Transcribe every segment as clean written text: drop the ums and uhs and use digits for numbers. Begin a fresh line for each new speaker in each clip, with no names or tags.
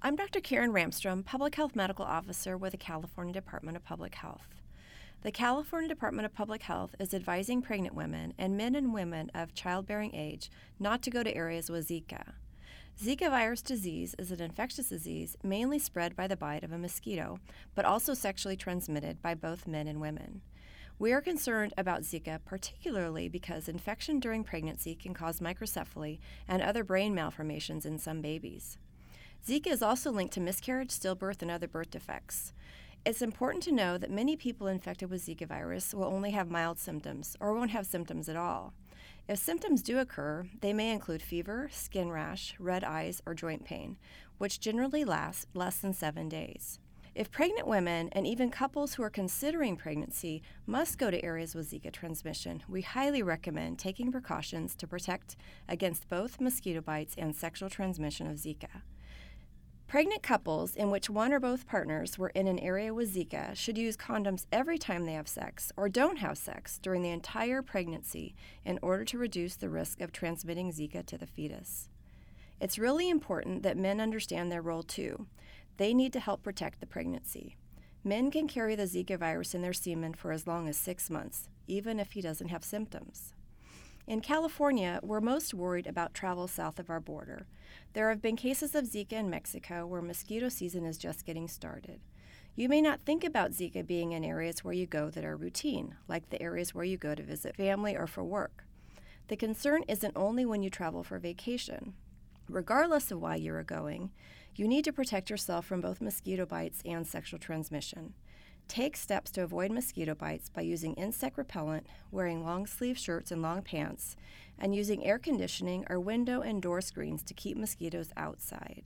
I'm Dr. Karen Ramstrom, Public Health Medical Officer with the California Department of Public Health. The California Department of Public Health is advising pregnant women and men and women of childbearing age not to go to areas with Zika. Zika virus disease is an infectious disease mainly spread by the bite of a mosquito, but also sexually transmitted by both men and women. We are concerned about Zika particularly because infection during pregnancy can cause microcephaly and other brain malformations in some babies. Zika is also linked to miscarriage, stillbirth, and other birth defects. It's important to know that many people infected with Zika virus will only have mild symptoms or won't have symptoms at all. If symptoms do occur, they may include fever, skin rash, red eyes, or joint pain, which generally last less than 7 days. If pregnant women and even couples who are considering pregnancy must go to areas with Zika transmission, we highly recommend taking precautions to protect against both mosquito bites and sexual transmission of Zika. Pregnant couples in which one or both partners were in an area with Zika should use condoms every time they have sex or don't have sex during the entire pregnancy in order to reduce the risk of transmitting Zika to the fetus. It's really important that men understand their role too. They need to help protect the pregnancy. Men can carry the Zika virus in their semen for as long as 6 months, even if he doesn't have symptoms. In California, we're most worried about travel south of our border. There have been cases of Zika in Mexico where mosquito season is just getting started. You may not think about Zika being in areas where you go that are routine, like the areas where you go to visit family or for work. The concern isn't only when you travel for vacation. Regardless of why you are going, you need to protect yourself from both mosquito bites and sexual transmission. Take steps to avoid mosquito bites by using insect repellent, wearing long-sleeve shirts and long pants, and using air conditioning or window and door screens to keep mosquitoes outside.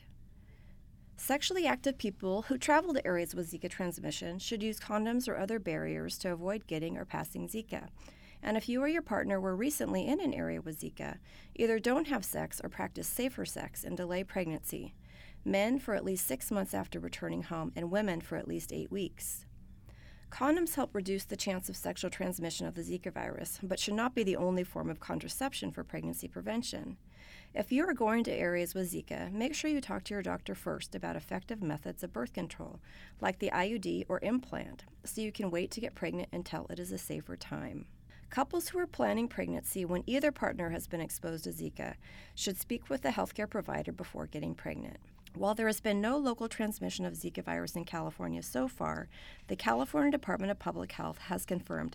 Sexually active people who travel to areas with Zika transmission should use condoms or other barriers to avoid getting or passing Zika. And if you or your partner were recently in an area with Zika, either don't have sex or practice safer sex and delay pregnancy. Men for at least 6 months after returning home and women for at least 8 weeks. Condoms help reduce the chance of sexual transmission of the Zika virus, but should not be the only form of contraception for pregnancy prevention. If you are going to areas with Zika, make sure you talk to your doctor first about effective methods of birth control, like the IUD or implant, so you can wait to get pregnant until it is a safer time. Couples who are planning pregnancy when either partner has been exposed to Zika should speak with the healthcare provider before getting pregnant. While there has been no local transmission of Zika virus in California so far, the California Department of Public Health has confirmed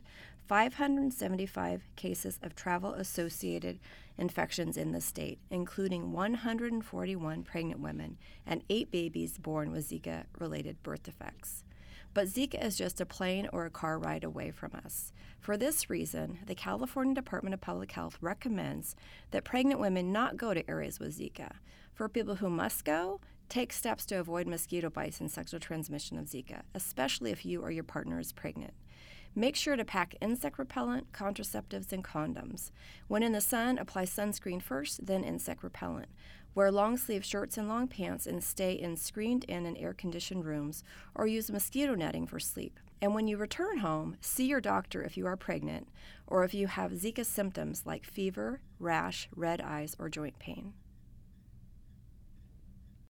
575 cases of travel-associated infections in the state, including 141 pregnant women and 8 babies born with Zika-related birth defects. But Zika is just a plane or a car ride away from us. For this reason, the California Department of Public Health recommends that pregnant women not go to areas with Zika. For people who must go, take steps to avoid mosquito bites and sexual transmission of Zika, especially if you or your partner is pregnant. Make sure to pack insect repellent, contraceptives, and condoms. When in the sun, apply sunscreen first, then insect repellent. Wear long-sleeve shirts and long pants and stay in screened and air-conditioned rooms or use mosquito netting for sleep. And when you return home, see your doctor if you are pregnant or if you have Zika symptoms like fever, rash, red eyes, or joint pain.